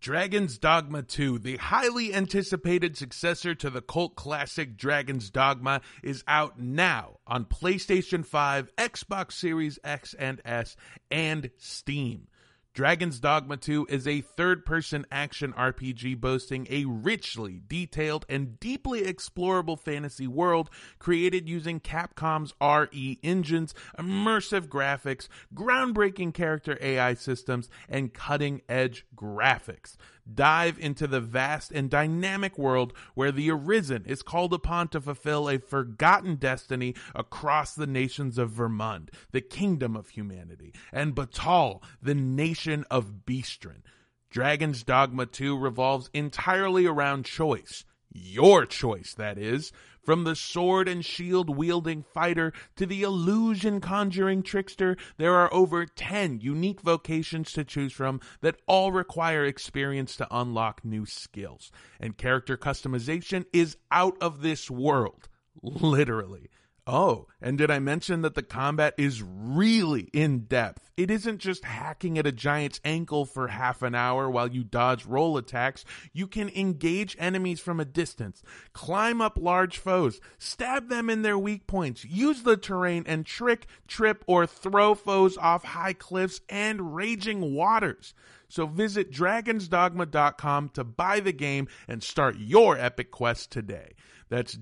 Dragon's Dogma 2, the highly anticipated successor to the cult classic Dragon's Dogma, is out now on PlayStation 5, Xbox Series X and S, and Steam. Dragon's Dogma 2 is a third-person action RPG boasting a richly detailed and deeply explorable fantasy world created using Capcom's RE engines, immersive graphics, groundbreaking character AI systems, and cutting-edge graphics. Dive into the vast and dynamic world where the Arisen is called upon to fulfill a forgotten destiny across the nations of Vermund, the kingdom of humanity, and Batal, the nation of Beastren. Dragon's Dogma 2 revolves entirely around choice. Your choice, that is. From the sword and shield wielding fighter to the illusion conjuring trickster, there are over 10 unique vocations to choose from that all require experience to unlock new skills. And character customization is out of this world. Literally. Oh, and did I mention that the combat is really in-depth? It isn't just hacking at a giant's ankle for half an hour while you dodge roll attacks. You can engage enemies from a distance, climb up large foes, stab them in their weak points, use the terrain, and trick, trip, or throw foes off high cliffs and raging waters. So visit dragonsdogma.com to buy the game and start your epic quest today. That's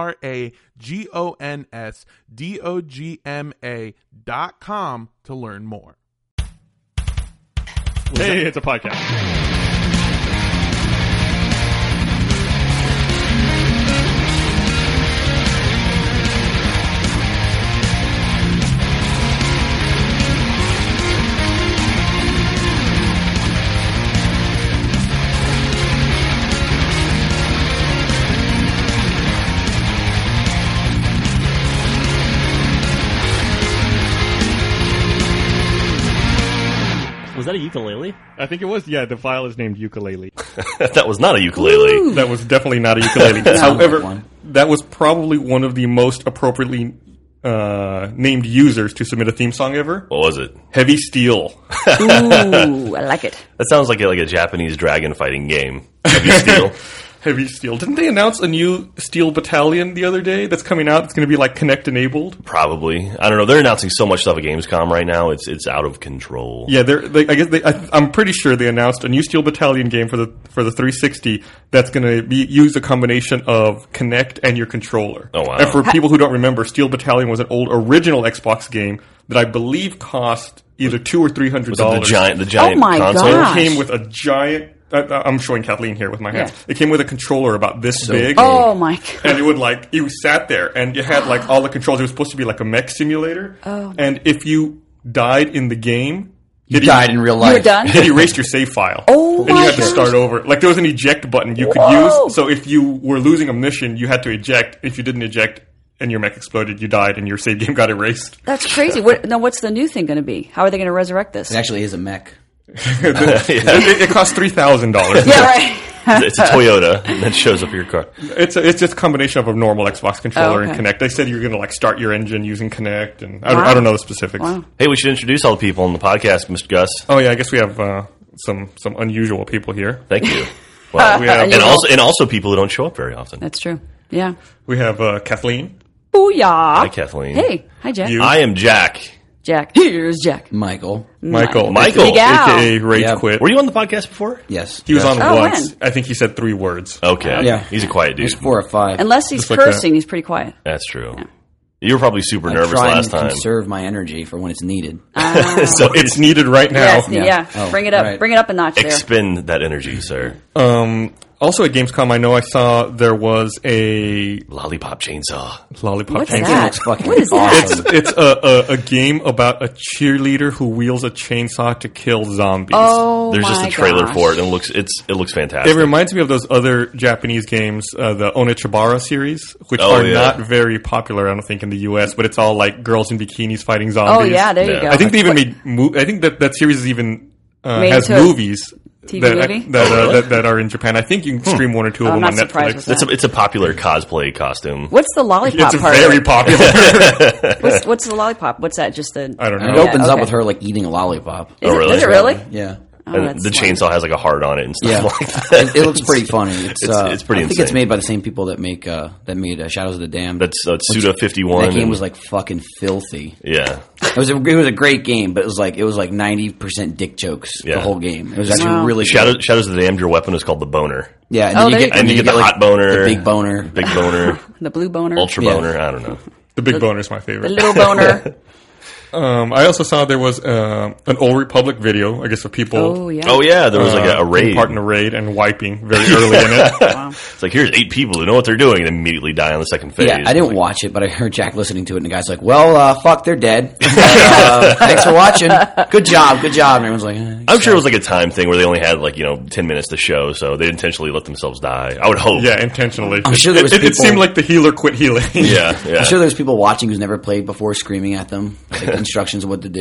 dragonsdogma.com to learn more. Hey, it's a podcast. Was that a ukulele? I think it was. Yeah, the file is named ukulele. That was not a ukulele. Ooh. That was definitely not a ukulele. However, that was probably one of the most appropriately named users to submit a theme song ever. What was it? Heavy Steel. Ooh, I like it. That sounds like a Japanese dragon fighting game. Heavy Steel. Heavy Steel. Didn't they announce a new Steel Battalion the other day that's coming out? It's going to be like Kinect enabled. Probably. I don't know. They're announcing so much stuff at Gamescom right now. It's out of control. Yeah, I'm pretty sure they announced a new Steel Battalion game for the 360 that's going to use a combination of Kinect and your controller. Oh wow! And for people who don't remember, Steel Battalion was an old original Xbox game that I believe cost either $200 or $300. Was it the giant oh my console? Gosh. It came with a giant. I'm showing Kathleen here with my hands. Yeah. It came with a controller about this big. Oh my god! And it would you sat there and you had all the controls. It was supposed to be like a mech simulator. Oh. And if you died in the game, you died in real life. You were done? It erased your save file. Oh and you had to start over. There was an eject button you could use. So if you were losing a mission, you had to eject. If you didn't eject and your mech exploded, you died and your save game got erased. That's crazy. Now what's the new thing going to be? How are they going to resurrect this? It actually is a mech. It costs $3,000. Yeah, right. It's a Toyota, and then shows up your car. It's just a combination of a normal Xbox controller and Kinect. They said you're going to start your engine using Kinect, and I don't know the specifics. Wow. Hey, we should introduce all the people on the podcast, Mr. Gus. Oh yeah, I guess we have some unusual people here. Thank you. Well, we have, and also people who don't show up very often. That's true. Yeah. We have Kathleen. Booyah! Hi, Kathleen. Hey, hi, Jack. I am Jack. Jack. Here's Jack. Michael, aka Rage Quit. Were you on the podcast before? Yes. He was on once. When? I think he said 3 words. Okay. Yeah. He's a quiet dude. He's 4 or 5. Unless he's cursing, he's pretty quiet. That's true. Yeah. You were probably super nervous try last and time. conserve my energy for when it's needed. So it's needed right now. Yes, Oh, bring it up. right. Bring it up a notch there. Expend that energy, sir. Also at Gamescom, I know I saw there was a Lollipop chainsaw. What's chainsaw. that? Looks fucking What is that? awesome. It's a game about a cheerleader who wields a chainsaw to kill zombies. Oh, There's just my a trailer gosh. for it, and it looks fantastic. It reminds me of those other Japanese games, the Onechibara series, which Oh, are yeah. not very popular, I don't think, in the U.S., but it's all like girls in bikinis fighting zombies. Oh, yeah, there you Yeah. go. I think they even made. I think that series is even Made has into a movies TV that movie? that are in Japan. I think you can stream 1 or 2 of I'm them on not surprised Netflix. with that. It's a popular cosplay costume. What's the lollipop It's part? very popular. What's the lollipop? What's that? Just the... I don't know. It opens up okay. with her eating a lollipop. Is really? Is it really? Yeah. and that's the smart. chainsaw has like a heart on it and stuff Yeah, like that. it looks pretty funny. It's pretty I think insane. it's made by the same people that made Shadows of the Damned. That's Suda 51. That game and- was like fucking filthy. yeah. It was a great game, but it was like 90% dick jokes Yeah. the whole game. It was actually Wow. really good. Shadows of the Damned, your weapon is called the boner. Yeah, and Oh, then there you you get go. And you get the like, hot boner. the big boner. Big boner. The blue boner. Ultra Yeah. boner. I don't know. The Big Boner is my The favorite. little boner. I also saw there was an Old Republic video, I guess, of people Oh, yeah. Oh, yeah. There was like a taking raid. part in a raid and wiping very early in it. Wow. It's like, here's 8 people who know what they're doing and immediately die on the second phase. Yeah, I didn't watch it, but I heard Jack listening to it, and the guy's like, "Well, fuck, they're dead. Thanks for watching. Good job." And everyone's like, I'm sure it was like a time thing where they only had 10 minutes to show, so they intentionally let themselves die. I would hope. Yeah, intentionally. I'm sure there was it people- seemed like the healer quit healing. Yeah. I'm sure there's people watching who's never played before, screaming at them like instructions of what to do.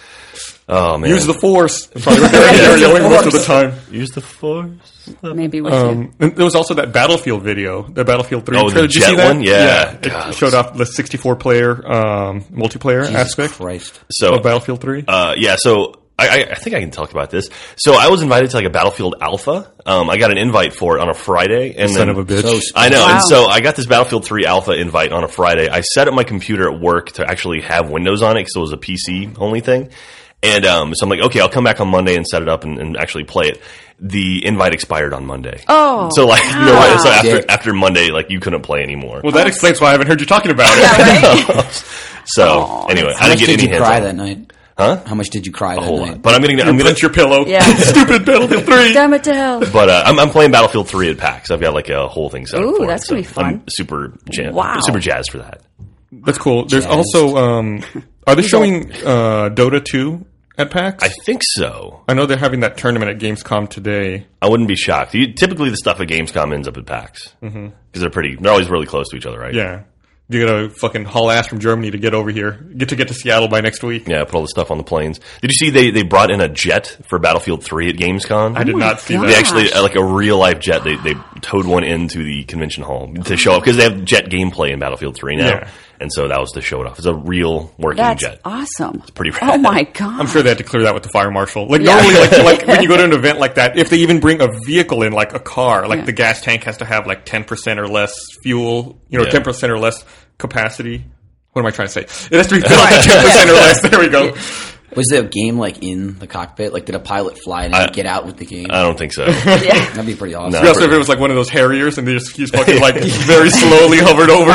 Oh, man. Use the Force. Probably what they're yelling most of the time. Use the Force. Maybe with you. And there was also that Battlefield video, the Battlefield 3 Oh, the trailer. Did you jet see that? one? Yeah. It God. showed off the 64-player multiplayer Jesus aspect Christ. So, of Battlefield 3. yeah, so I think I can talk about this. So I was invited to like a Battlefield Alpha. I got an invite for it on a Friday. And Son then, of a bitch. So I know. Wow. And so I got this Battlefield 3 Alpha invite on a Friday. I set up my computer at work to actually have Windows on it because it was a PC only thing. And so I'm like, okay, I'll come back on Monday and set it up and actually play it. The invite expired on Monday. Oh. So like, no way. So Yeah. after Monday, like you couldn't play anymore. Well, that explains why I haven't heard you talking about it. Yeah, right? So anyway, How I much didn't get did any you hands cry on it. that night? Huh? How much did you cry A that whole night? lot. But I'm gonna Punch your pillow. Yeah. Stupid Battlefield 3. Damn it to hell. But I'm playing Battlefield 3 at PAX. I've got like a whole thing set up Ooh, for that's it. gonna be fun. I'm super Wow. jazzed for that. That's cool. There's Jazzed. also, are they showing Dota 2 at PAX? I think so. I know they're having that tournament at Gamescom today. I wouldn't be shocked. Typically, the stuff at Gamescom ends up at PAX because they're always really close to each other, right? Yeah. You gotta fucking haul ass from Germany to get over here. Get to Seattle by next week. Yeah, put all the stuff on the planes. Did you see they brought in a jet for Battlefield 3 at Gamescom? I did not see God. that. They actually, like a real life jet, they towed one into the convention hall to show up because they have jet gameplay in Battlefield 3 now. Yeah. And so that was to show it off. It's a real working That's jet. awesome. It's pretty rad. Oh, my God. I'm sure they had to clear that with the fire marshal. Like Yeah. normally, like when you go to an event like that, if they even bring a vehicle in, like a car, like Yeah. the gas tank has to have like 10% or less fuel, 10% or less capacity. What am I trying to say? It has to be filled up to 10% or less. There we go. Was there a game like in the cockpit? Like, did a pilot fly and then get out with the game? I don't think so. Yeah. That'd be pretty awesome. No. We also, if it was like one of those Harriers and he's fucking like very slowly hovered over.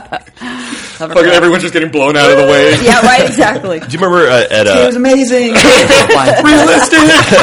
Fucking everyone's just getting blown out of the way. Yeah, right, exactly. Do you remember at It was amazing. Realistic!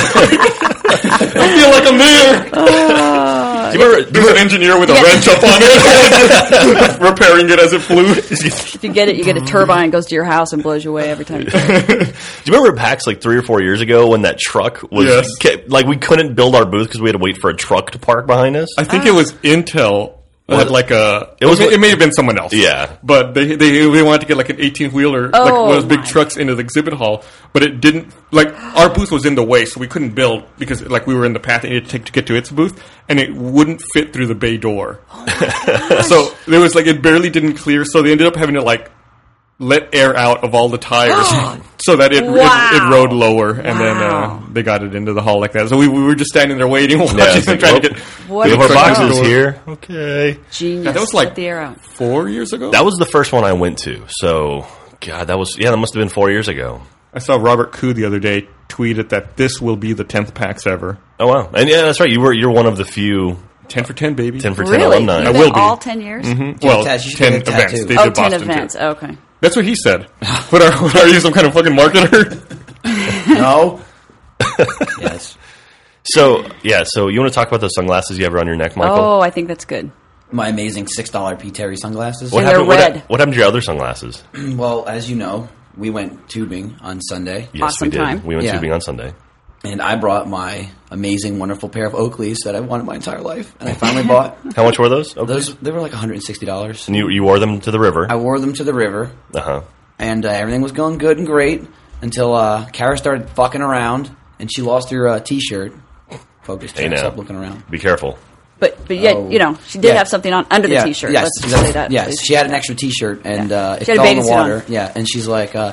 I feel like I'm there. do you remember There's an engineer with a wrench up on it, repairing it as it flew. If you get it, you get a turbine, it goes to your house and blows you away every time. Do you remember at PAX like 3 or 4 years ago when that truck was Yes. like we couldn't build our booth because we had to wait for a truck to park behind us? I think it was Intel. Had like a, It it may have been someone else. Yeah. but they wanted to get like an 18-wheeler, like Oh, one of those big my. trucks into the exhibit hall. But it didn't. Like our booth was in the way, so we couldn't build because like we were in the path it needed to take to get to its booth, and it wouldn't fit through the bay door. So there was like it barely didn't clear. So they ended up having to like let air out of all the tires so that it rode lower, and then they got it into the hall like that. So we were just standing there waiting, watching it's them like, trying well, to get. What we a have our truck. boxes here. Okay. Genius. Yeah, that was like Let the air out. 4 years ago. That was the first one I went to. So, God, that must have been 4 years ago. I saw Robert Koo the other day tweeted that this will be the 10th PAX ever. Oh wow, and yeah, that's right. You're one of the few 10 for 10, baby. 10 for 10 Really? alumni. You've I been will be. all 10 years? Well, Tat- you should 10 get a events. tattoo. They Oh, did 10 Boston events. too. Okay. That's what he said. What are you, some kind of fucking marketer? No. Yes. So you want to talk about those sunglasses you have around your neck, Michael? Oh, I think that's good. My amazing $6 P. Terry sunglasses. What And they're happened? red. What happened to your other sunglasses? Well, as you know, we went tubing on Sunday. Yes, Awesome we did. time. We went Yeah. tubing on Sunday. And I brought my amazing, wonderful pair of Oakleys that I've wanted my entire life. And I finally bought. How much were those? Okay. They were like $160. And you wore them to the river. I wore them to the river. Uh-huh. And everything was going good and great until Kara started fucking around and she lost her T-shirt. Focus, Hey, now. stop looking around. Be careful. But yet, Oh. she did Yeah. have something on under the T-shirt. Yes, Let's say that. yes. please. She had an extra T-shirt and it She had a fell in bathing the suit water. on. Yeah, and she's like,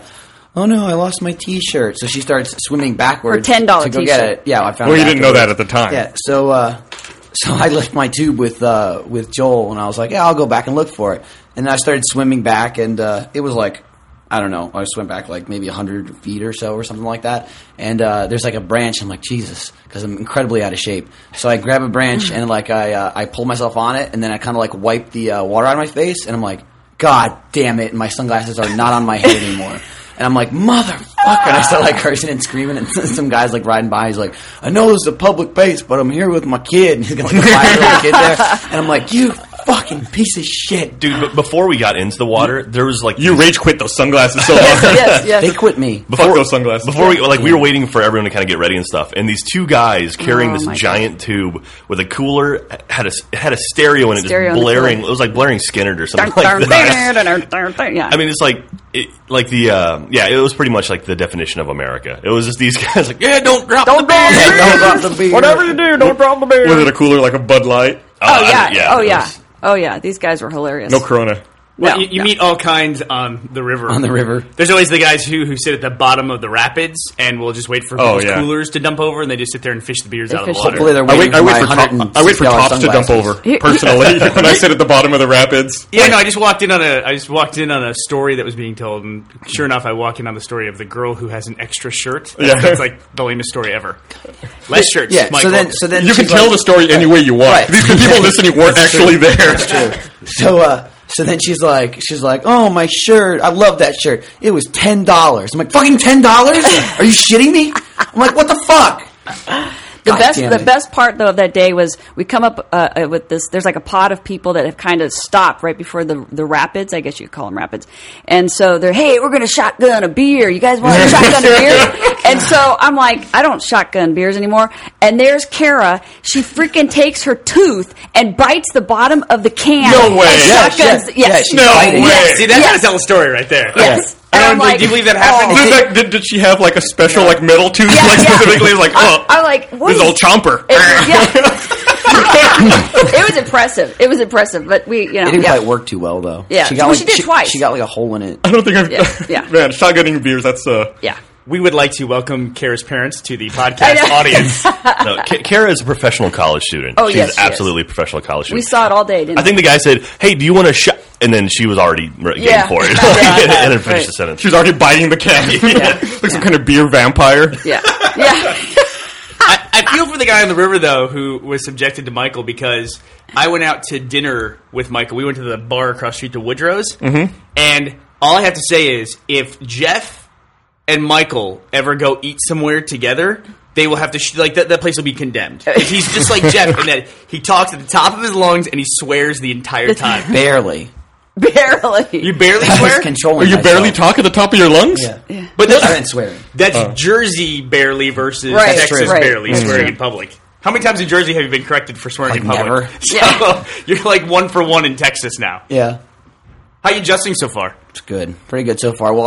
"Oh no, I lost my T-shirt." So she starts swimming backwards Her $10 to go t-shirt. get it. Yeah, I found. Well, it you didn't know that afterwards. at the time. Yeah, so I left my tube with Joel, and I was like, "Yeah, I'll go back and look for it." And then I started swimming back, and it was like, I don't know, I swam back like maybe 100 feet or so or something like that. And there's like a branch. I'm like, Jesus, because I'm incredibly out of shape. So I grab a branch and like I pull myself on it, and then I kind of like wipe the water out of my face, and I'm like, God damn it! And my sunglasses are not on my head anymore. And I'm like, motherfucker! And I start like cursing and screaming, and some guy's like riding by. He's like, I know this is a public place, but I'm here with my kid. And he's got like a 5-year-old kid there. And I'm like, you fucking piece of shit. Dude, but before we got into the water, there was like You rage quit those sunglasses so hard. Yes. They quit me. Fuck those sunglasses. Before we were waiting for everyone to kind of get ready and stuff, and these two guys carrying this my giant tube with a cooler had a stereo in it, Stereo in just the blaring. cooler. It was like blaring Skynyrd or something Dun, like dun, that. dun, dun, dun, yeah. I mean, it's like it was pretty much like the definition of America. It was just these guys like, yeah, don't drop the beer. Don't drop the beer. Whatever you do, don't drop the beer. Was it a cooler like a Bud Light? Oh yeah. These guys were hilarious. No Corona. Well, No, you no. meet all kinds on the river. On the river. There's always the guys who sit at the bottom of the rapids and will just wait for Oh, people's yeah. coolers to dump over, and they just sit there and fish the beers out of the fish water. Hopefully they're waiting I for wait my I wait for $160 Tops to dump sunglasses. over personally when I sit at the bottom of the rapids. Yeah, no, I just walked in on a story that was being told, and sure enough, I walk in on the story of the girl who has an extra shirt. Yeah. That's like the lamest story ever. Less shirts. Yeah. Michael. So then You can she's tell like- the story any way you want. Right. These people listening weren't actually there. So then she's like, oh, my shirt. I love that shirt. It was $10. I'm like, fucking $10? Are you shitting me? I'm like, what the fuck? The best part though of that day was we come up with this. There's like a pod of people that have kind of stopped right before the rapids. I guess you could call them rapids. And so they're, hey, we're gonna shotgun a beer. You guys want to shotgun a beer? And so I'm like, I don't shotgun beers anymore. And there's Kara. She freaking takes her tooth and bites the bottom of the can. No way. And Yes, shotguns. yes. No Fighting. way. Yes. See, that's how to Yes. tell a story right there. Yes. I And don't I'm believe, like, do you believe that happened? Did she have like a special like metal tooth Yeah, like yeah. specifically like I'm like, what this is- old chomper? It was impressive. It was impressive, but we, It didn't yeah. quite work too well, though. Yeah. She got Well, she did twice. She got like a hole in it. I don't think I've Yeah. man, shotgunning beers, that's Yeah. We would like to welcome Kara's parents to the I podcast know. audience. No, Kara is a professional college student. Oh, She's yes, she absolutely a professional college We student. saw it all day, didn't I think the guy said, "Hey, do you want a shot?" And then she was already game Yeah. for it, Yeah. and then finished Right. the sentence. she was already biting the can. Like some kind of beer vampire. we? Yeah. Yeah. I feel for the guy on the river, though, who was subjected to Michael, because I went out to dinner with Michael. We went to the bar across the street to Woodrow's, and all I have to say is, if Jeff and Michael ever go eat somewhere together, they will have to that place will be condemned. He's just like Jeff in that he talks at the top of his lungs and he swears the entire time. Barely. Barely. You barely I was swear, controlling You myself. barely talk at the top of your lungs? Yeah. but I've been swearing. that's Jersey barely versus Right, Texas true. Right. barely That's swearing true. in public. How many times in Jersey have you been corrected for swearing Like in public? never. So Yeah. you're like 1 for 1 in Texas now. Yeah. How you adjusting so far? It's good. Pretty good so far.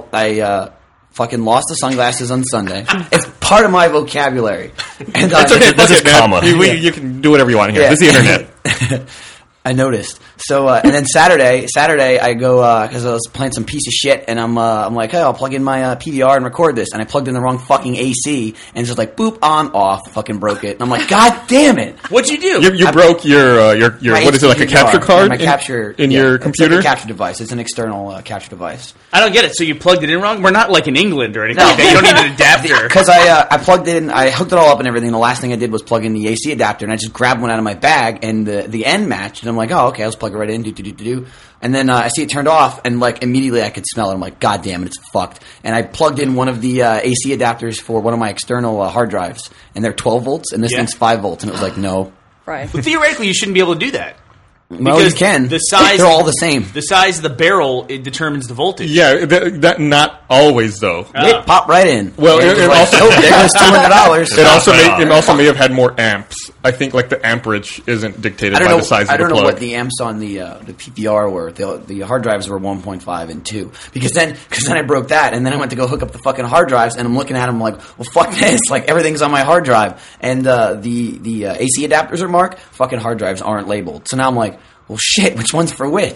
I fucking lost the sunglasses on Sunday. It's part of my vocabulary. And It's okay, This fuck is it, man. comma. You can do whatever you want here. Yeah. This is the internet. I noticed. So, and then Saturday, I go because I was playing some piece of shit, and I'm like, hey, I'll plug in my PVR and record this, and I plugged in the wrong fucking AC, and it's just like boop on off, fucking broke it, and I'm like, god damn it! What'd you do? You broke your My what is it, like a HDR, capture card My capture in yeah, your it's computer? like a capture device. It's an external capture device. I don't get it. So you plugged it in wrong? We're not like in England or anything No. like that. You don't need an adapter. Because I plugged in, I hooked it all up and everything. The last thing I did was plug in the AC adapter, and I just grabbed one out of my bag, and the end matched, and I'm like, oh, okay, I'll just plug it right in, do. And then I see it turned off, and like immediately I could smell it. I'm like, god damn it, it's fucked. And I plugged in one of the AC adapters for one of my external hard drives, and they're 12 volts, and this Yeah. thing's 5 volts, and it was like, no. Right. But theoretically, you shouldn't be able to do that. Well, you can. The size, They're all the same. The size of the barrel, it determines the voltage. Yeah, that not always though. It popped right in. Well, And it was also- oh, there goes $200. It also may have had more amps. I think like the amperage isn't dictated I don't by know. the size I of the don't know plug. what the amps on the PPR were. The hard drives were 1.5 and 2. Because then I broke that, and then I went to go hook up the fucking hard drives, and I'm looking at them like, well, fuck this! Like everything's on my hard drive, and the AC adapters are marked. Fucking hard drives aren't labeled. So now I'm like, well, shit, which one's for which?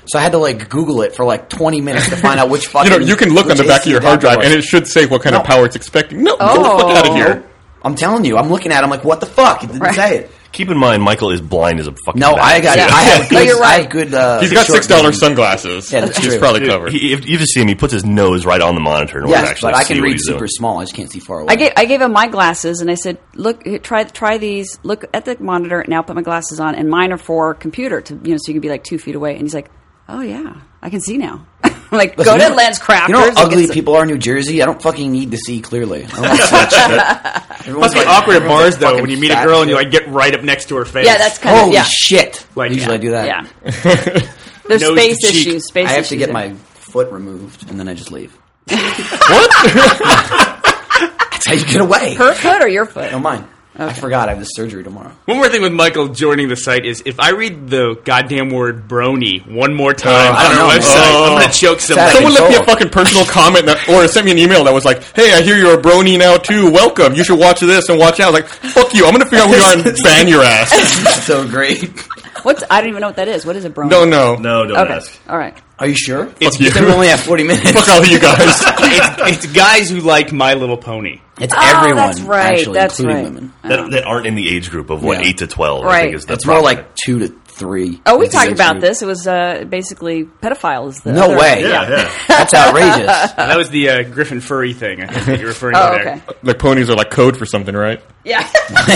So I had to like Google it for like 20 minutes to find out which fucking. You can look on the which back of your hard drive, adapter and it should say what kind of No. power it's expecting. No, get the fuck out of here. I'm telling you, I'm looking at it, I'm like, what the fuck? It didn't say it. Keep in mind, Michael is blind as a fucking. No, I bat. have No, good. you're I right. have good. He's got short $6 vision. sunglasses. Yeah, that's He's true. probably covered. If you just see him, he puts his nose right on the monitor. In order to Yes, actually but I see can what read he's super doing. small. I just can't see far away. I gave him my glasses, and I said, "Look, try these. Look at the monitor." And now put my glasses on, and mine are for computer, so you can be like 2 feet away. And he's like, "Oh yeah, I can see now." I'm like, Listen, go you to know- Lens Crafters. You know how and ugly get some- people are in New Jersey? I don't fucking need to see clearly. I don't want to see that shit. Must be Everyone's awkward at everyone's bars though fucking when you meet a fat girl and you shit. like get right up next to her face. Yeah, that's kind Holy of yeah. shit! Like, Usually I do that. Yeah. There's Nose space to cheek. issues. Space I have issues to get there. my foot removed and then I just leave. What? That's how you get away. Her foot or your foot? No, mine. I forgot I have this surgery tomorrow. One more thing with Michael joining the site is if I read the goddamn word brony one more time I on don't our know, website, man. I'm going to choke somebody. Sad. Someone left me a control. fucking personal comment or sent me an email that was like, "Hey, I hear you're a brony now too. Welcome. You should watch this and watch out." I was like, "Fuck you. I'm going to figure out who you are and ban your ass." That's so great. I don't even know what that is. What is a brony? No. No, don't Okay. ask. All right. Are you sure? It's, you. Then we only have 40 minutes. Fuck all of you guys. it's guys who like My Little Pony. It's Oh, everyone, that's right, actually, that's including right. women. That aren't in the age group of Yeah. 8 to 12. I Right. think is the It's more proper- like 2 to 3. Oh, we That's the talked age about group. this. It was basically pedophile is the No other- way. Yeah. That's outrageous. That was the Griffin Furry thing I think that you're referring Oh, to there. okay. Like ponies are like code for something, right? Yeah.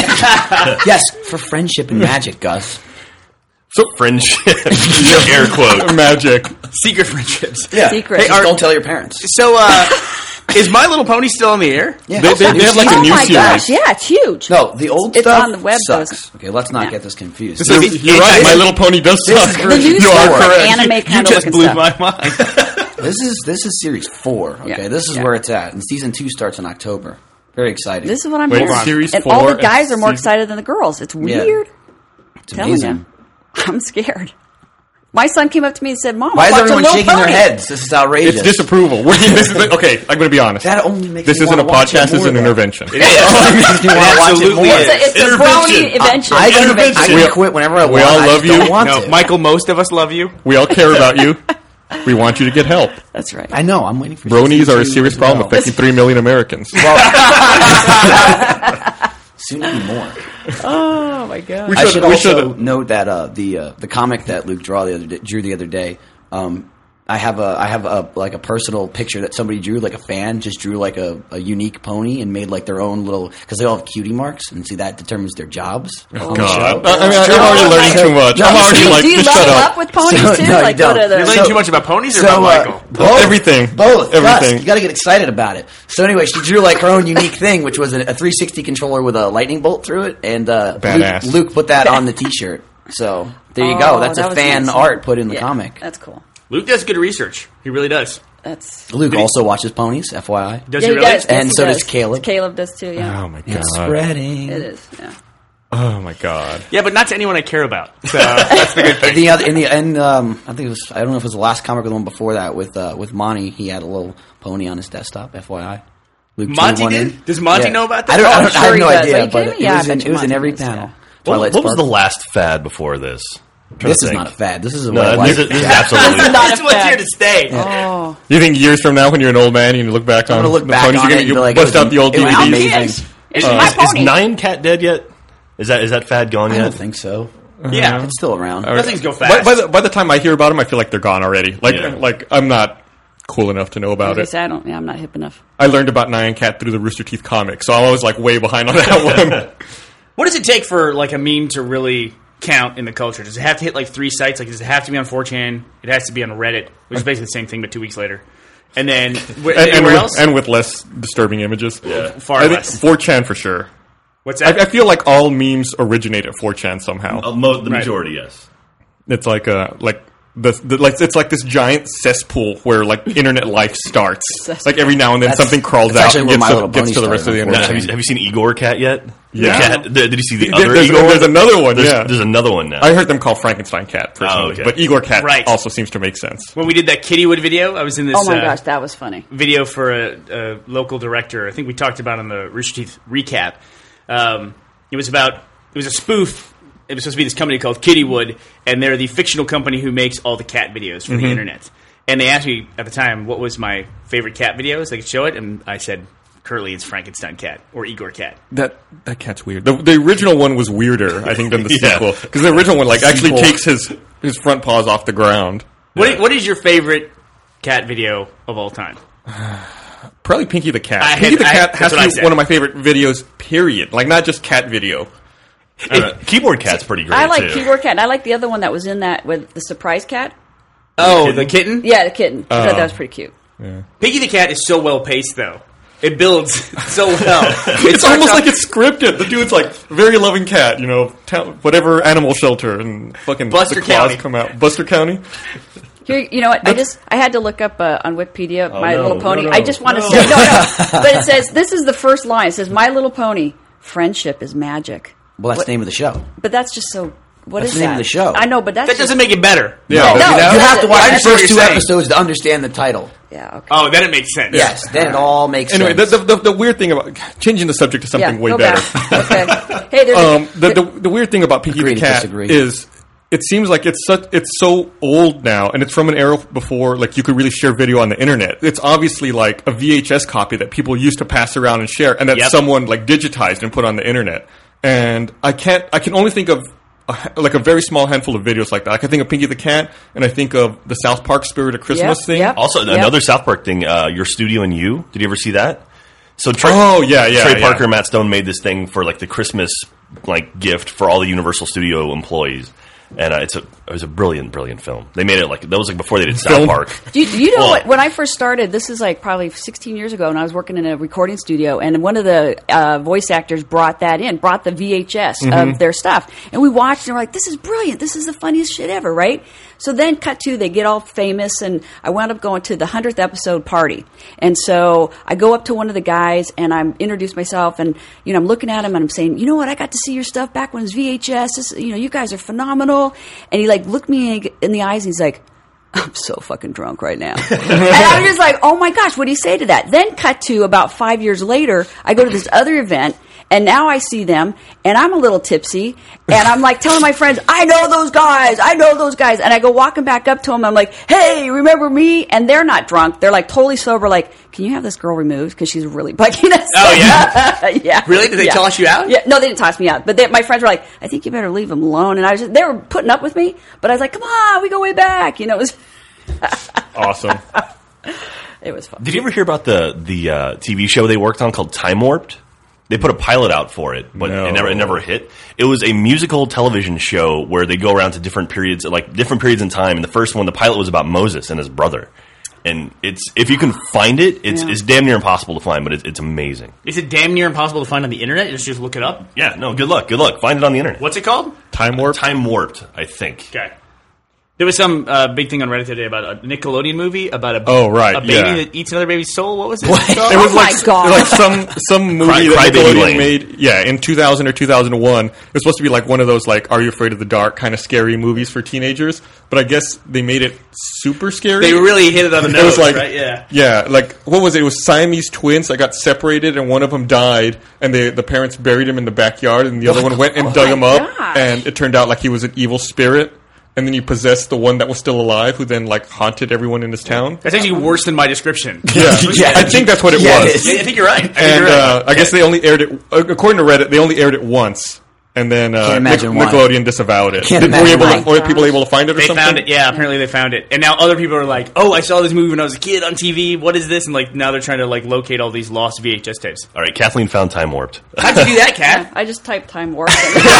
Yes, for friendship and magic, Gus. So friendship. Air quote. magic. Secret friendships. Yeah. Secret. Just don't tell your parents. So, is My Little Pony still on the air? Yeah. They have like a Oh new my series. gosh! Yeah, it's huge. No, the old It's stuff on the web, sucks. Okay, let's not Yeah. get this confused. You're, you're right. My Little Pony does suck. is The new You are stuff, correct. anime You kind of just looking blew stuff. my mind. This is series 4. Okay, Yeah. this is Yeah. where it's at, and season 2 starts in October. Very exciting. This is what I'm Wait, hearing. series and 4 all the and guys are more season- excited than the girls. It's Yeah. weird. it's Telling amazing. you. I'm scared. My son came up to me and said, "Mom, Why is watch everyone a Little shaking their Pony." heads? This is outrageous. It's disapproval. Okay, I'm going to be honest. That only makes This me isn't a wanna watch it podcast. This is more, an though. intervention. It only makes me want to watch it absolutely more. is. It's a brony invention. I can We- quit whenever I want. we all I love just don't you. want No, to. Michael, most of us love you. We all care about you. We want you to get help. That's right. I know. I'm waiting for Bronies season are a 2 serious as problem well. affecting 3 million Americans. Soon to be more. Oh my god. I should we also should- note that the comic that Luke drew the other day. I have a personal picture that somebody drew, like a fan just drew like a unique pony and made like their own little, because they all have cutie marks, and see that determines their jobs. on the God. show. I mean, I'm already learning too much. No, I'm already do like, Do you just shut level up. up with ponies So- too? no, you Like go don't. to You're the. learning too much about ponies or about Michael? both, Everything. both, Everything. Gus, you got to get excited about it. So anyway, she drew like her own unique thing, which was a 360 controller with a lightning bolt through it, and Badass. Luke put that on the T-shirt. So there you go. That's that a was fan nice. art put in the Yeah, comic. That's cool. Luke does good research. He really does. That's. Luke also watches ponies, FYI. Does Yeah, he he really? does. And Yes, so he does Caleb. Caleb does too. Yeah, Oh my god. It's spreading. it is. Yeah. Oh my god. Yeah, but not to anyone I care about. So that's the good thing. I think it was. I don't know if it was the last comic or the one before that with Monty. He had a little pony on his desktop. FYI. Luke Monty drew one did? in. Does Monty know about that? I I'm have sure he no does. Are idea, you but kidding me? it Yeah, I was bet you in Monty every does, panel. yeah. Twilight What was the Sparkle. last fad before this? I'm trying This to is think. not a fad. This is a No, life. this is absolutely. Not This a one's fad. here to stay. Oh, You think years from now, when you're an old man, and you look back on I'm gonna look the back ponies, on you're it and gonna be like, bust it was- out the old it was DVDs. amazing. it's Is, my is pony. Nine Cat dead yet? Is that fad gone I yet? don't think so. Yeah. It's still around. Those things go fast. By the time I hear about them, I feel like they're gone already. Yeah. Like I'm not cool enough to know about I it. say, I'm not hip enough. I learned about Nyan Cat through the Rooster Teeth comic, so I'm always like way behind on that one. What does it take for like a meme to really count in the culture? Does it have to hit like 3 sites? Like, does it have to be on 4chan? It has to be on Reddit, which is basically the same thing, but 2 weeks later. And then anywhere else? and with less disturbing images. Yeah. Far I think less. 4chan for sure. What's that? I feel like all memes originate at 4chan somehow. The majority, yes. It's like it's like this giant cesspool where like internet life starts. Like every now and then That's- something crawls that's out actually and where My gets Little to, gets Pony to the rest of the started, internet. Have you seen Igor Cat yet? Yeah. The cat, did you see the other There's, Igor? there's another one. There's, yeah, there's another one now. I heard them call Frankenstein Cat personally, okay. but Igor Cat Right. also seems to make sense. When we did that Kittywood video, I was in this Oh my gosh, that was funny. video for a local director. I think we talked about it on the Rooster Teeth recap. It was a spoof it was supposed to be this company called Kittywood, and they're the fictional company who makes all the cat videos for the internet. And they asked me at the time what was my favorite cat videos. They could show it, and I said, currently it's Frankenstein Cat or Igor Cat. That cat's weird. The original one was weirder, I think, than the sequel. Because the original one actually takes his front paws off the ground. What is your favorite cat video of all time? Probably Pinky the Cat. Pinky the Cat has to be one of my favorite videos, period. Not just cat video. Keyboard Cat's pretty great, I like too. Keyboard Cat. And I like the other one that was in that with the surprise cat. Oh, the kitten? Yeah, the kitten. I thought that was pretty cute. Yeah. Pinky the Cat is so well paced, though. It builds so well. It's almost like it's scripted. The dude's very loving cat, whatever animal shelter, and fucking Buster the claws County. come out. Buster County? Here, you know what? I had to look up on Wikipedia My no, Little Pony. no, no. I just want to say but it says this is the first line. It says My Little Pony, friendship is magic. Well, that's the name of the show. But that's just so. What That's is the name that? of the show. I know, but that's That doesn't make it better. Yeah. No, You have to watch I the just hear what first you're 2 saying. episodes to understand the title. Yeah. Okay. Oh, then it makes sense. Yes, then it all makes Anyway, sense. the weird thing about changing the subject to something way go better. back. Okay. Hey, there's The weird thing about Pinky Agree the to Cat disagree. is it seems like it's so old now, and it's from an era before you could really share video on the internet. It's obviously a VHS copy that people used to pass around and share, and that someone digitized and put on the internet. And I can only think of a very small handful of videos like that. I can think of Pinky the Cat, and I think of the South Park Spirit of Christmas thing. Yep. Also, another South Park thing, Your Studio and You. Did you ever see that? So Trey Parker and Matt Stone made this thing for the Christmas gift for all the Universal Studio employees. And it was a brilliant film. They made it that was before they did South Park. Do you know what? When I first started, this is probably 16 years ago, and I was working in a recording studio, and one of the voice actors brought the VHS of their stuff, and we watched, and we're like, "This is brilliant! This is the funniest shit ever!" Right? So then, cut to they get all famous, and I wound up going to the 100th episode party, and so I go up to one of the guys, and I introduce myself, and I'm looking at him, and I'm saying, "You know what? I got to see your stuff back when it was VHS. You guys are phenomenal." And he looked me in the eyes and he's like, I'm so fucking drunk right now. And I'm just like, oh my gosh, what do you say to that? Then cut to about 5 years later, I go to this other event, and now I see them, and I'm a little tipsy, and I'm telling my friends, I know those guys. And I go walking back up to them, I'm like, hey, remember me? And they're not drunk. They're totally sober, can you have this girl removed? Because she's really bugging us. Oh, yeah? Yeah. Really? Did they toss you out? Yeah. No, they didn't toss me out. But my friends were like, I think you better leave them alone. And they were putting up with me, but I was like, come on, we go way back. It was Awesome. It was fun. Did you ever hear about the TV show they worked on called Time Warped? They put a pilot out for it, but No. it never hit. It was a musical television show where they go around to different periods in time. And the first one, the pilot was about Moses and his brother. And if you can find it, it's damn near impossible to find, but it's amazing. Is it damn near impossible to find on the internet? Just look it up? Yeah, no, good luck. Find it on the internet. What's it called? Time Warp? Time Warped, I think. Okay. There was some big thing on Reddit today about a Nickelodeon movie about a right, baby that eats another baby's soul. What was it? It was my God. some movie that Crybaby Nickelodeon Lane. made, in 2000 or 2001. It was supposed to be one of those Are You Afraid of the Dark kind of scary movies for teenagers, but I guess they made it super scary. They really hit it on the nose, it was right? Yeah. Yeah, what was it? It was Siamese twins that got separated, and one of them died, and the parents buried him in the backyard, and the other one went and dug him up, gosh. and it turned out he was an evil spirit. And then he possessed the one that was still alive, who then haunted everyone in his town. That's actually worse than my description. Yeah, I think that's what it was. I think you're right. And I guess they only aired it, according to Reddit, they only aired it once. And then Nickelodeon disavowed it. Were people able to find it or They something? found it. Yeah, apparently they found it. And now other people are like, oh, I saw this movie when I was a kid on TV. What is this? And now they're trying to locate all these lost VHS tapes. All right, Kathleen found Time Warped. How'd you do that, Kat? I just typed Time Warp.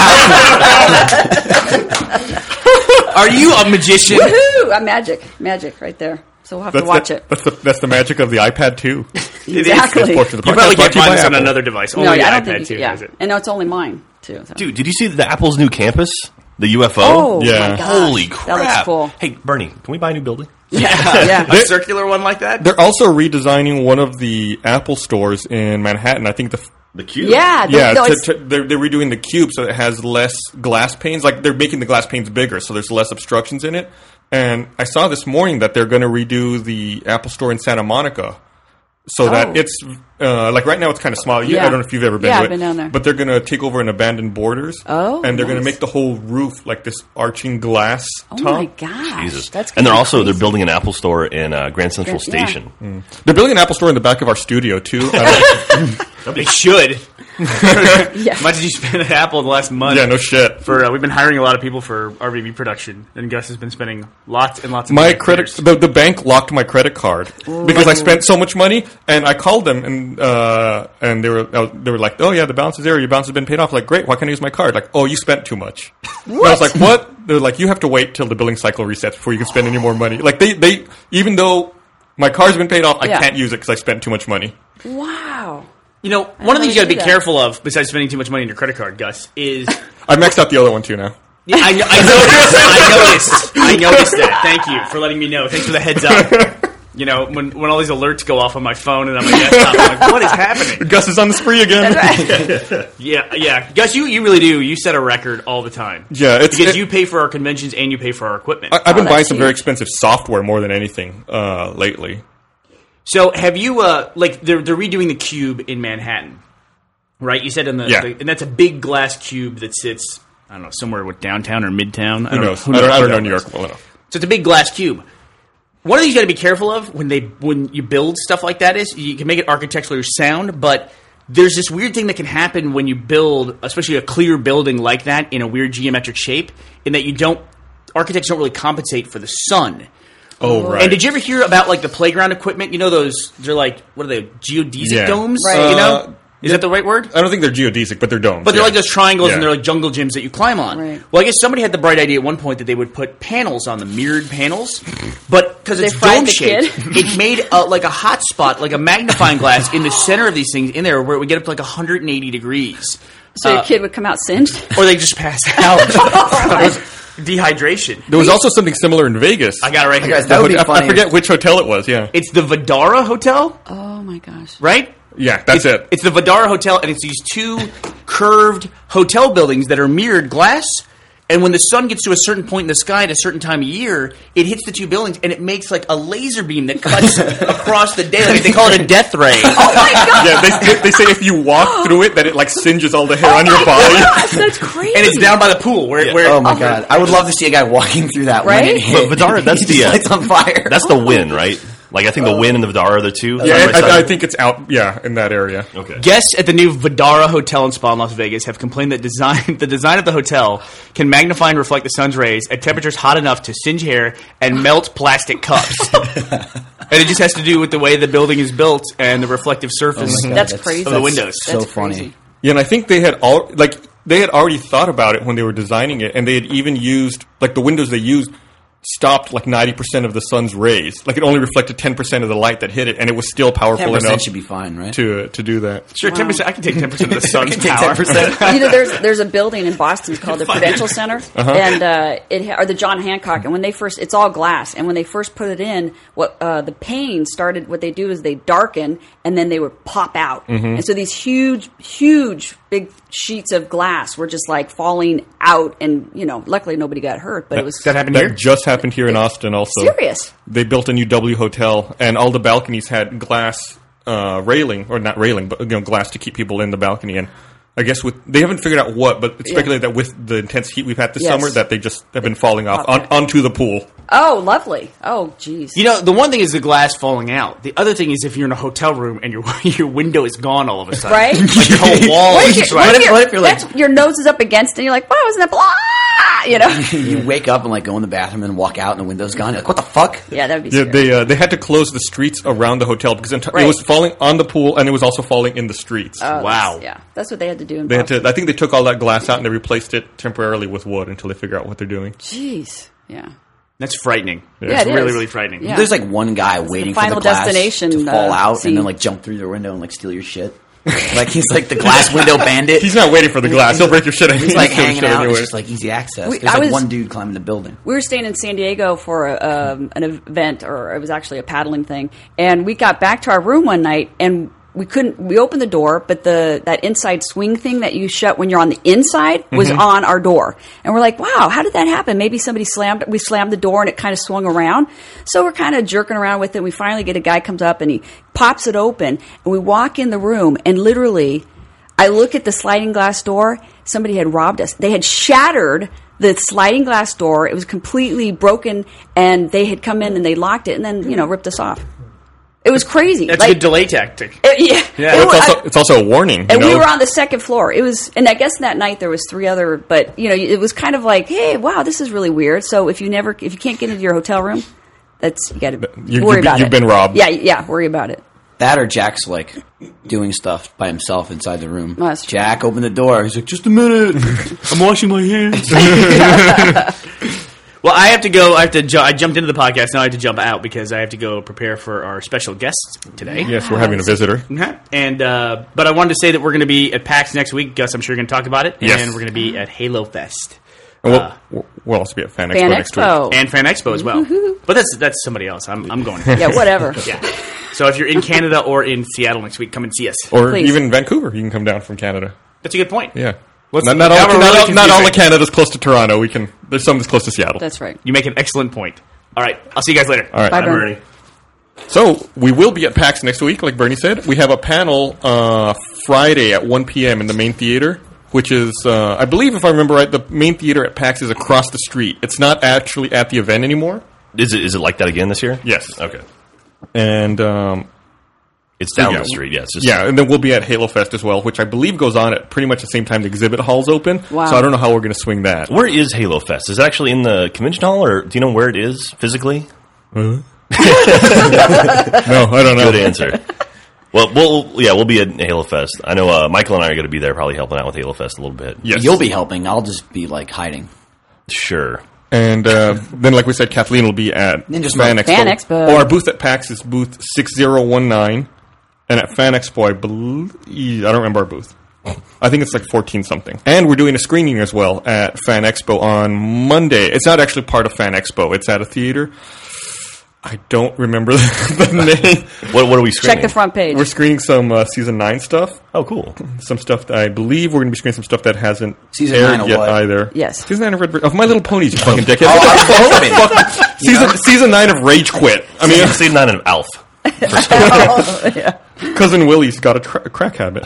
Are you a magician? Woohoo! Magic right there. So we'll have to watch it. That's the magic of the iPad 2. Exactly. This portion of the You probably podcast brought can't to you find by this on Apple. another device. No, Only the I don't iPad think. 2 Yeah, has it. and no, it's only mine too. So. Dude, did you see the Apple's new campus? The UFO? Oh, Yeah. my gosh. Holy crap. That looks cool. Hey, Bernie, can we buy a new building? Yeah. A circular one like that? They're also redesigning one of the Apple stores in Manhattan. I think The Cube? Yeah. they're redoing the Cube so it has less glass panes. They're making the glass panes bigger, so there's less obstructions in it. And I saw this morning that they're going to redo the Apple Store in Santa Monica. so that it's like right now it's kind of small. I don't know if you've ever been to it. I've been down there. But they're going to take over an abandoned Borders. Oh, and they're going to nice. make the whole roof like this arching glass Oh top. my gosh, Jesus. that's And they're kinda also crazy. building an Apple store in Grand Central Yeah. Station. They're building an Apple store in the back of our studio too. They should. Yeah. How much did you spend at Apple in the last month? Yeah, no shit. For we've been hiring a lot of people for RVB production, and Gus has been spending lots and lots of My money. credit, the bank locked my credit card because I spent so much money, and I called them, and they were like, "Oh yeah, the balance is there. Your balance has been paid off." Like, great. Why can't I use my card? Like, oh, you spent too much. And I was like, what? They're like, you have to wait till the billing cycle resets before you can spend any more money. Like, they even though my card's been paid off, I can't use it because I spent too much money. Wow. You know, one of the things you got to be that. careful of, besides spending too much money on your credit card, Gus, is I maxed out the other one too now. Yeah, I noticed that. Thank you for letting me know. Thanks for the heads up. You know, when all these alerts go off on my phone and on my desktop, I'm like, what is happening? Gus is on the spree again. Yeah. Gus, you really do. You set a record all the time. Yeah, because you pay for our conventions and you pay for our equipment. I've been buying that's some huge. very expensive software more than anything lately. So have you, like, they're redoing the Cube in Manhattan, right? You said and that's a big glass cube that sits, I don't know, somewhere with downtown or midtown. Who knows? I don't know New York well enough. So it's a big glass cube. One of the things you got to be careful of when you build stuff like that is you can make it architecturally sound, but there's this weird thing that can happen when you build, especially a clear building like that in a weird geometric shape, in that architects don't really compensate for the sun. Oh, right. And did you ever hear about like the playground equipment? You know those? They're like, what are they? Geodesic domes? Right. You know? Is that the right word? I don't think they're geodesic, but they're domes. But they're like those triangles, and Yeah. they're like jungle gyms that you climb on. Right. Well, I guess somebody had the bright idea at one point that they would put panels on the mirrored panels, but because it's They fried dome the shaped, kid? it made like a hot spot, like a magnifying glass in the center of these things in there, where it would get up to like 180 degrees, So your kid would come out singed? or they just pass out. Dehydration. There was also something similar in Vegas. I got it right here. Guys, that would be I funny. forget which hotel it was. Yeah, It's the Vidara Hotel, Oh my gosh. right? yeah, that's it. It's the Vidara Hotel, and it's these two curved hotel buildings that are mirrored glass. And when the sun gets to a certain point in the sky at a certain time of year, it hits the two buildings, and it makes like a laser beam that cuts across the day. Like, they call it a death ray. Oh my god. Yeah, they say if you walk through it, that it like singes all the hair on your body. Gosh, that's crazy. And it's down by the pool where Oh my god! I would love to see a guy walking through that Right? when it hit. But Vidara, that's He just lights on fire. That's the Win, right? Like, I think the Win and the Vidara are the two. Yeah, side by side. I think it's out. Yeah, in that area. Okay. Guests at the new Vidara Hotel and Spa in Las Vegas have complained that the design of the hotel can magnify and reflect the sun's rays at temperatures hot enough to singe hair and melt plastic cups. And it just has to do with the way the building is built and the reflective surface. God, That's crazy. Of the windows. So That's funny. crazy. Yeah, and I think they had already thought about it when they were designing it, and they had even used like the windows they used stopped like 90% of the sun's rays. Like it only reflected 10% of the light that hit it, and it was still powerful 10% enough should be fine, right? to do that. Sure, 10%. I can take 10% of the sun's Take power. 10%. You know, there's a building in Boston called the Prudential Center, and or the John Hancock. And when they first, it's all glass. And when they first put it in, the pane started. What they do is they darken, and then they would pop out. And so these huge, big sheets of glass were just like falling out. And luckily nobody got hurt. But it was That happened That here? just happened here in Austin also. serious. They built a new W hotel, and all the balconies had glass railing, or not railing, but glass to keep people in the balcony. And I guess they haven't figured out what, but it's speculated that with the intense heat we've had this Yes. summer, that they just have been falling off Okay. onto the pool. Oh, lovely. Oh, geez. You know, the one thing is the glass falling out. The other thing is if you're in a hotel room and your window is gone all of a sudden. Right? Like your whole wall What is if right. what if you're like- your nose is up against it and you're like, wow, isn't that blah? You wake up and like go in the bathroom and walk out and the window's gone. You're like, what the fuck? Yeah, that would be Yeah, scary. they had to close the streets around the hotel because it Right. was falling on the pool, and it was also falling in the streets. Oh, Wow. Yeah, that's what they had to do in They had Boston. to. I think they took all that glass out and they replaced it temporarily with wood until they figure out what they're doing. Jeez. Yeah. That's frightening. Yeah, It's it really, is. really frightening. Yeah. There's like one guy waiting for Final the glass Destination, to fall out scene. and then like jump through the window and like steal your shit. Like he's like the glass window bandit. He's not waiting for the glass. He'll break your shit. He's like He'll hanging steal your shit out. anyway. It's just like easy access. I There's like was- one dude climbing the building. We were staying in San Diego for an event, or it was actually a paddling thing. And we got back to our room one night, and we opened the door, but that inside swing thing that you shut when you're on the inside was on our door. And we're like, wow, how did that happen? Maybe somebody we slammed the door and it kind of swung around. So we're kind of jerking around with it. We finally get a guy comes up and he pops it open and we walk in the room and literally I look at the sliding glass door. Somebody had robbed us. They had shattered the sliding glass door. It was completely broken and they had come in and they locked it and then, ripped us off. It was crazy. That's a good delay tactic. It's also a warning. And we were on the second floor. It was, and I guess that night there was 3 other, but it was kind of like, hey, wow, this is really weird. So if you can't get into your hotel room, you got to worry about it. You've been robbed. Yeah, worry about it. That or Jack's like doing stuff by himself inside the room. Oh, Jack opened the door. He's like, just a minute. I'm washing my hands. Well, I have to go. I jumped into the podcast. Now I have to jump out because I have to go prepare for our special guests today. Yes, we're having a visitor. Mm-hmm. And but I wanted to say that we're going to be at PAX next week. Gus, I'm sure you're going to talk about it. Yes. And we're going to be at Halo Fest. And we'll also be at Fan Expo next week. And Fan Expo as well. But that's somebody else. I'm going. Yeah, whatever. Yeah. So if you're in Canada or in Seattle next week, come and see us. Or Please. even Vancouver. You can come down from Canada. That's a good point. Yeah. Not all all of Canada's close to Toronto. There's some that's close to Seattle. That's right. You make an excellent point. All right. I'll see you guys later. All right. Bye, I'm Bernie. ready. So we will be at PAX next week, like Bernie said. We have a panel Friday at 1 p.m. in the main theater, which is, I believe, if I remember right, the main theater at PAX is across the street. It's not actually at the event anymore. Is it like that again this year? Yes. Okay. And It's down the street, yes. And then we'll be at Halo Fest as well, which I believe goes on at pretty much the same time the exhibit hall's open. Wow. So I don't know how we're going to swing that. Where is Halo Fest? Is it actually in the convention hall, or do you know where it is physically? No, I don't know. Good answer. Well, we'll be at Halo Fest. I know Michael and I are going to be there, probably helping out with Halo Fest a little bit. Yes. You'll be helping. I'll just be like hiding. Sure. And then, like we said, Kathleen will be at Ninja Fan Smoke. Expo. Fan Expo. Or our booth at PAX is booth 6019. And at Fan Expo, I don't remember our booth. I think it's like 14-something. And we're doing a screening as well at Fan Expo on Monday. It's not actually part of Fan Expo. It's at a theater. I don't remember the name. What are we screening? Check the front page. We're screening some Season 9 stuff. Oh, cool. Some stuff that I believe we're going to be screening some stuff that hasn't Season aired 9 of yet what? either. Yes. Season 9 of Red of My Little Ponies, you fucking dickhead. Season 9 of Rage Quit. I mean, Season 9 of Alf. Cousin Willie's got a crack habit.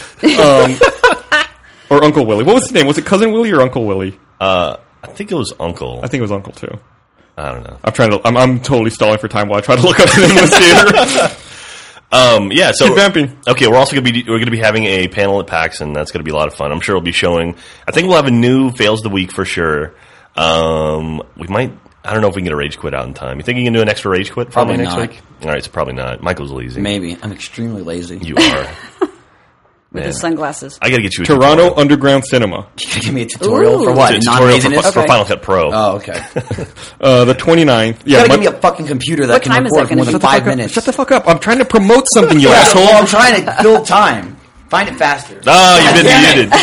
Or Uncle Willie. What was his name? Was it Cousin Willie or Uncle Willie? I think it was Uncle. I think it was Uncle too. I don't know. I'm totally stalling for time while I try to look up the name of the theater. So Keep vamping. Okay, we're also going to be having a panel at PAX, and that's going to be a lot of fun. I'm sure we'll be showing. I think we'll have a new Fails of the Week for sure. We might. I don't know if we can get a Rage Quit out in time. You think you can do an extra Rage Quit Probably next not. week? All right, so probably not. Michael's lazy. Maybe. I'm extremely lazy. You are. With Man. his sunglasses. I got to get you a Toronto tutorial. Underground Cinema. You can give me a tutorial Ooh. for what? It's a tutorial for, Non-laziness? for Final Cut Pro. Oh, okay. The 29th. You gotta give me a fucking computer that What can time is record that for more gonna than be? 5 minutes. Shut the fuck up. I'm trying to promote something, you asshole. Well, I'm trying to build time. Find it faster. Oh, you've been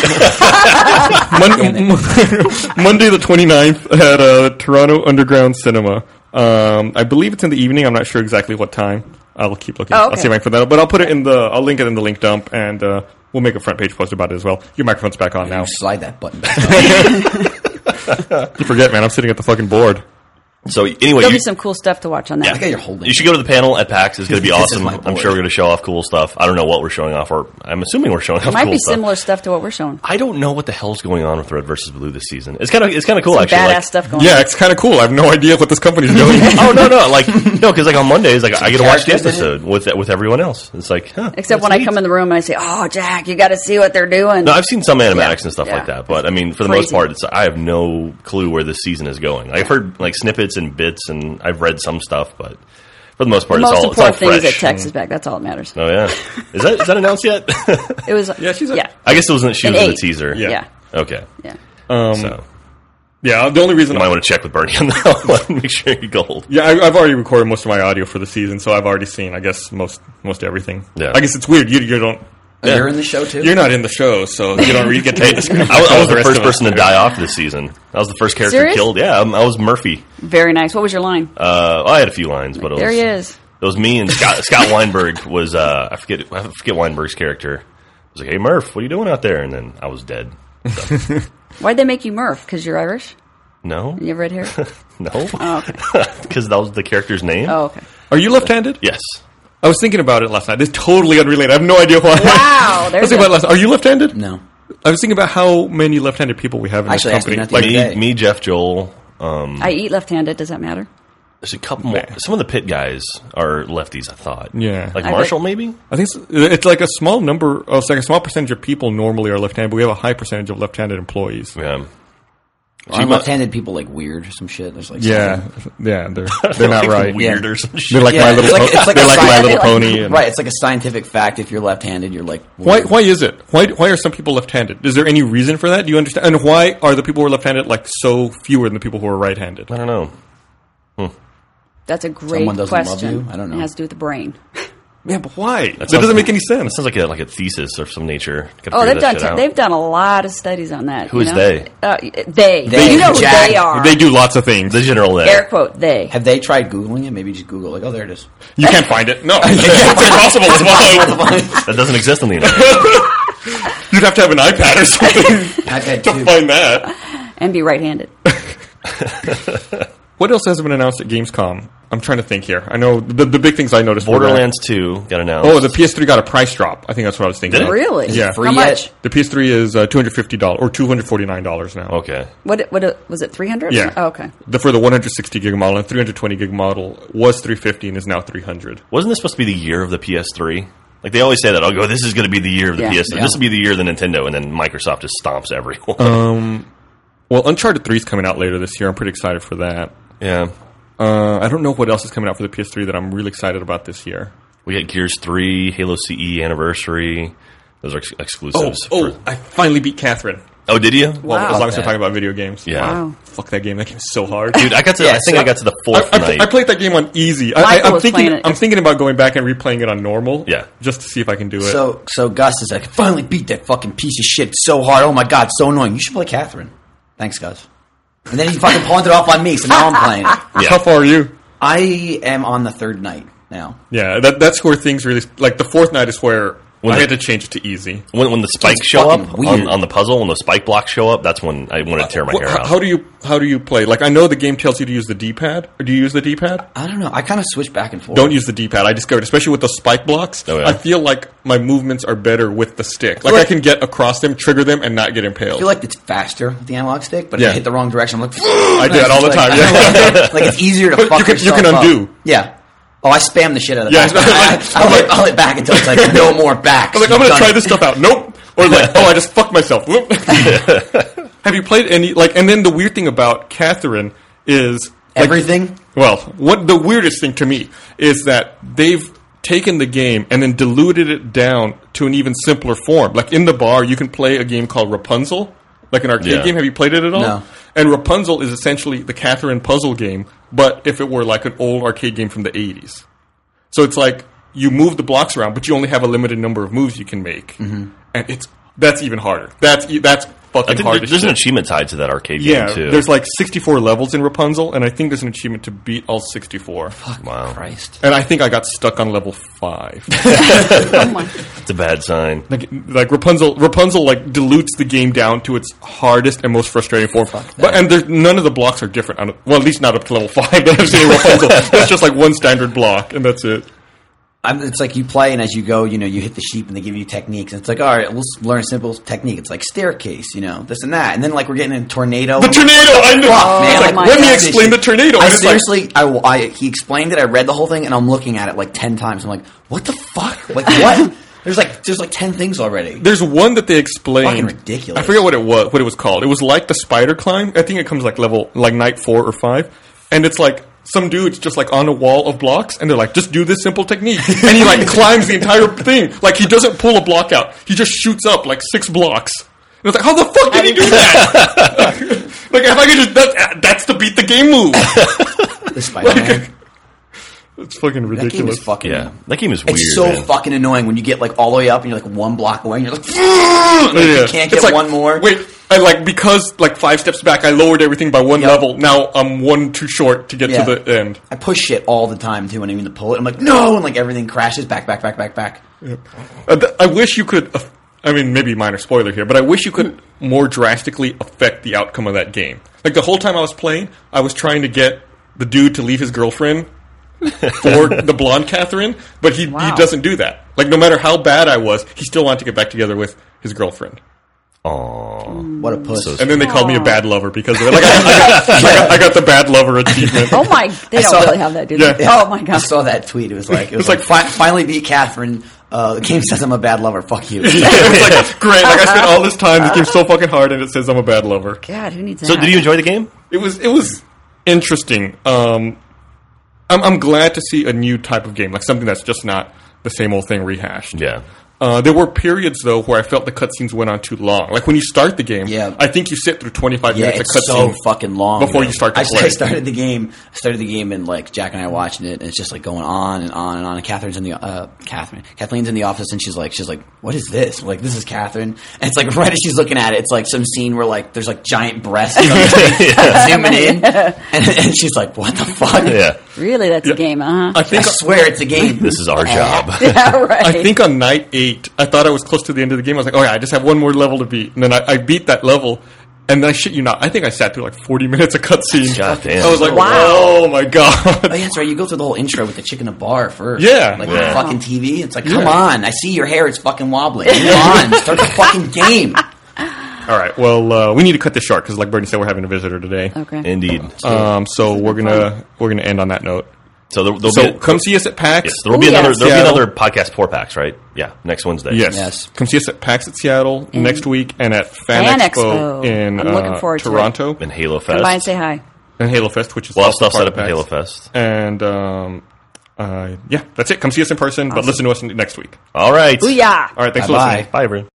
muted. Monday the 29th at Toronto Underground Cinema. I believe it's in the evening. I'm not sure exactly what time. I'll keep looking. Oh, okay. I'll see if I can put that up. But I'll put it in I'll link it in the link dump, and we'll make a front page post about it as well. Your microphone's back on now. Slide that button. You forget, man. I'm sitting at the fucking board. So anyway, There'll be some cool stuff to watch on that. Look at you're holding. you should go to the panel at PAX. It's going to be This is awesome. my I'm board. sure we're going to show off cool stuff. I don't know what we're showing off, or I'm assuming we're showing off It might cool be stuff. similar stuff to what we're showing. I don't know what the hell's going on with Red versus Blue this season. It's kind of cool, Some actually. badass Like, stuff going Yeah, on. it's kind of cool. I have no idea what this company's doing. oh no, because like on Mondays, like I get to watch the characters in episode with everyone else. It's like, huh, Except that's when I neat. come in the room and I say, "Oh, Jack, you got to see what they're doing." No, I've seen some animatics and stuff Yeah. like that, but I mean, for the most Crazy. part, I have no clue where this season is going. I've heard like snippets and bits, and I've read some stuff, but for the most part, The most it's all important thing fresh. is that Tex is back. That's all that matters. Oh yeah, is that announced yet? It was. Yeah, she's a- Yeah. I guess it wasn't. She An was in the 8. teaser. Yeah. Yeah. Okay. Yeah. So Yeah, the only reason you might want to check with Bernie on that one. Make sure you're gold. Yeah, I've already recorded most of my audio for the season, so I've already seen, I guess, most everything. Yeah. I guess it's weird. You don't. You're in the show too. You're not in the show, so you don't really get to. I was the first person to die off this season. I was the first character Serious? killed. Yeah, I was Murphy. Very nice. What was your line? I had a few lines, but it There was, he is. It was me and Scott Weinberg was I forget Weinberg's character. I was like, "Hey Murph, what are you doing out there?" And then I was dead. So. Why'd they make you Murph? Because you're Irish? No. You have red hair? No. Oh, okay. Because that was the character's name. Oh, okay. Are you left-handed? Yes. I was thinking about it last night. It's totally unrelated. I have no idea why. Wow. I was thinking about it last night. Are you left-handed? No. I was thinking about how many left-handed people we have in Actually, this company. asked me not to- Like, Me, Jeff, Joel. I eat left-handed. Does that matter? There's a couple more. Some of the pit guys are lefties, I thought. Yeah. Like I Marshall, bet- maybe? I think it's like a small number. It's like a small percentage of people normally are left-handed, but we have a high percentage of left-handed employees. Yeah. Aren't left-handed people like weird or some shit? There's like Yeah, they're not Like right. Weird Yeah. or some shit. They're like My Little Pony. it's like They're a like My science- Little Pony. And right. It's like a scientific fact. If you're left-handed, you're like Why weird. is it? Why are some people left-handed? Is there any reason for that? Do you understand? And why are the people who are left-handed like so fewer than the people who are right-handed? I don't know. That's a great Someone doesn't love question. you? I don't know. It has to do with the brain. Yeah, but why? That sounds- doesn't make any sense. That sounds like a thesis of some nature. Gotta Oh, figure that shit out. they've done a lot of studies on that. Who you is know? they? They. You know who Jack. they are. They do lots of things. The general there. Air quote, they. Have they tried Googling it? Maybe just Google like, oh, there it is. You can't find it. No, it's impossible to find. That doesn't exist on the internet. You'd have to have an iPad or something iPad to 2. find that. And be right-handed. What else has been announced at Gamescom? I'm trying to think here. I know the big things I noticed. were that- Borderlands 2 got announced. Oh, the PS3 got a price drop. I think that's what I was thinking. Did it? Really? Yeah. Free How yet? much? The PS3 is $250 or $249 now. Okay. What was it, 300? Yeah. Oh, okay. For the 160 gig model and 320 gig model was $350 and is now $300. Wasn't this supposed to be the year of the PS3? Like, they always say that. I'll go, this is going to be the year of the Yeah. PS3. Yeah. This will be the year of the Nintendo, and then Microsoft just stomps everyone. Well, Uncharted 3 is coming out later this year. I'm pretty excited for that. Yeah. I don't know what else is coming out for the PS3 that I'm really excited about this year. We got Gears 3, Halo CE Anniversary. Those are exclusives. I finally beat Catherine. Oh, did you? Well, Wow. as long as we're talking about video games. Yeah. Wow. Fuck that game. That game's so hard. Dude, I think I got to the fourth night. I played that game on easy. Michael was playing it. I'm thinking about going back and replaying it on normal. Yeah. Just to see if I can do it. So Gus is like, I finally beat that fucking piece of shit so hard. Oh my god, so annoying. You should play Catherine. Thanks, Gus. And then he fucking pawned it off on me, so now I'm playing it. Yeah. How far are you? I am on the third night now. Yeah, that's where things really... Like, the fourth night is where When I the- had to change it to easy. When the spikes show fucking up weird. on the puzzle, when the spike blocks show up, that's when I want to tear my hair out. How do you play? Like, I know the game tells you to use the D-pad. Or do you use the D-pad? I don't know. I kind of switch back and forth. Don't use the D-pad. I discovered, especially with the spike blocks, Oh, yeah. I feel like my movements are better with the stick. Like, I can get across them, trigger them, and not get I impaled. feel like it's faster with the analog stick, but if Yeah. I hit the wrong direction, I'm like, I do that all the time, yeah. like it's easier to fuck You yourself can undo. up. Yeah. Oh, I spam the shit out of Yeah, that. like- I'll hit back until it's like no more back. I'm like, I'm going to try this stuff out. Nope. Or like, oh, I just fucked myself. Whoop. Have you played any, like, and then the weird thing about Catherine is... like, Everything? Well, what the weirdest thing to me is that they've taken the game and then diluted it down to an even simpler form. Like, in the bar, you can play a game called Rapunzel, like an arcade Yeah. game. Have you played it at all? No. And Rapunzel is essentially the Catherine puzzle game, but if it were like an old arcade game from the 80s. So it's like, you move the blocks around, but you only have a limited number of moves you can make. Mm-hmm. And that's even harder. That's I fucking think hard as there's an shit. achievement tied to that arcade Yeah, game, too. there's like 64 levels in Rapunzel, and I think there's an achievement to beat all 64. Wow. Christ. And I think I got stuck on level 5. Oh my. It's a bad sign. like Rapunzel like dilutes the game down to its hardest and most frustrating form. But and there's none of the blocks are different. Well, at least not up to level 5 that I've seen in Rapunzel. That's just like one standard block, and that's it. It's like you play, and as you go, you hit the sheep, and they give you techniques. And it's like, all right, let's learn a simple technique. It's like staircase, this and that. And then, like, we're getting a tornado. The tornado! I know! Fuck, man. It's like, my let me God. explain the tornado. I And it's like, seriously, he explained it. I read the whole thing, and I'm looking at it like 10 times. I'm like, what the fuck? Like, what? There's like 10 things already. there's one that they explained. Fucking ridiculous. I forget what it was called. It was like the spider climb. I think it comes like night 4 or 5. And it's like, some dude's just like on a wall of blocks, and they're like, just do this simple technique. And he like climbs the entire thing. Like, he doesn't pull a block out. He just shoots up like 6 blocks. And it's like, how the fuck did he do that? Like, if I could just, that's to beat the game move. The Spider-Man. It's fucking That game ridiculous. is fucking. Yeah, that game is weird. It's so man. fucking annoying when you get like all the way up and you're like one block away and you're like, you can't It's get like, one more. Wait, I like because like 5 steps back, I lowered everything by one Yep. level. Now I'm one too short to get Yeah. to the end. I push shit all the time too when I mean to pull it. I'm like, no, and like everything crashes back. I wish you could. I mean, maybe minor spoiler here, but I wish you could more drastically affect the outcome of that game. Like the whole time I was playing, I was trying to get the dude to leave his girlfriend for the blonde Catherine, but he doesn't do that. Like no matter how bad I was, he still wanted to get back together with his girlfriend. Aww. What a puss. And then they called me a bad lover because of it. Like I got the bad lover achievement. Oh my! They don't really have that, do they? Yeah. Oh my I god! saw that tweet. It was like finally beat Catherine. The game says I'm a bad lover. Fuck you. It was like great. Like I spent all this time. This game's so fucking hard, and it says I'm a bad lover. God, who needs that? So, did you enjoy the game? It was interesting. I'm glad to see a new type of game, like something that's just not the same old thing rehashed. Yeah. There were periods though where I felt the cutscenes went on too long. Like when you start the game, Yeah. I think you sit through 25 minutes of it's so cutscene fucking long before you start to play. I started the game, and like Jack and I are watching it, and it's just like going on and on and on. And Kathleen's in the office, and she's like, "What is this?" I'm like, "This is Catherine." And it's like right as she's looking at it, it's like some scene where like there's like giant breasts zooming in, and she's like, "What the fuck?" Yeah. Really, that's a game, huh? I think I swear it's a game. This is our job. Yeah, right. I think on night 8, I thought I was close to the end of the game. I was like, oh yeah, I just have one more level to beat. And then I beat that level. And I shit you not, I think I sat through like 40 minutes of cutscene. God damn. I was like, Wow. oh my god. Oh yeah, that's right. You go through the whole intro with the chick in the bar first. Yeah. Like Yeah. the fucking TV. It's like, come on. I see your hair. It's fucking wobbling. Come on. Start the fucking game. All right, well, we need to cut this short because like Bernie said, we're having a visitor today. Okay. Indeed. So we're gonna end on that note. So, there'll So be come see us at PAX. yes, there'll be Ooh, another. yes. There'll be Seattle. another podcast 4-packs, right? Yeah, next Wednesday. Yes. Come see us at PAX at Seattle next week and at Fan Fan Expo Expo. in I'm looking forward to it. Toronto And Halo Fest. Come by and say hi. and Halo Fest, which is We'll have also stuff part set of up at PAX. Halo Fest. And yeah, that's it. Come see us in person, but listen to us next week. All right. Booyah! All right, thanks for Bye-bye. listening. Bye, everyone.